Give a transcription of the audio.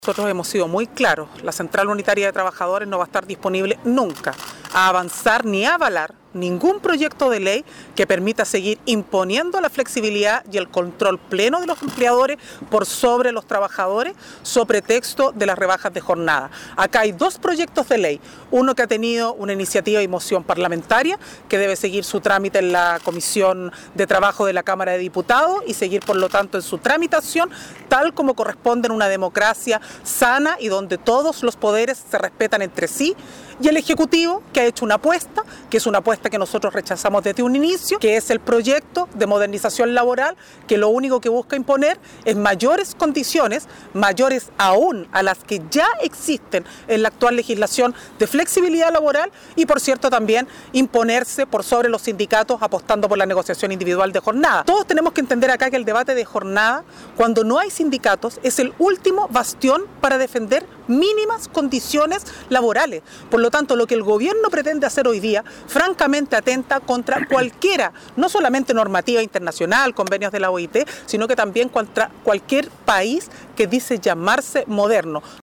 Nosotros hemos sido muy claros, la Central Unitaria de Trabajadores no va a estar disponible nunca a avanzar ni a avalar ningún proyecto de ley que permita seguir imponiendo la flexibilidad y el control pleno de los empleadores por sobre los trabajadores, sobre pretexto de las rebajas de jornada. Acá hay dos proyectos de ley, uno que ha tenido una iniciativa y moción parlamentaria que debe seguir su trámite en la Comisión de Trabajo de la Cámara de Diputados y seguir por lo tanto en su tramitación tal como corresponde en una democracia sana y donde todos los poderes se respetan entre sí, y el Ejecutivo que ha hecho una apuesta, que es una apuesta que nosotros rechazamos desde un inicio, que es el proyecto de modernización laboral, que lo único que busca imponer es mayores condiciones, mayores aún a las que ya existen en la actual legislación de flexibilidad laboral y por cierto también imponerse por sobre los sindicatos apostando por la negociación individual de jornada. Todos tenemos que entender acá que el debate de jornada, cuando no hay sindicatos, es el último bastión para defender mínimas condiciones laborales. Por lo tanto, lo que el gobierno pretende hacer hoy día, francamente atenta contra cualquiera, no solamente normativa internacional, convenios de la OIT, sino que también contra cualquier país que dice llamarse moderno.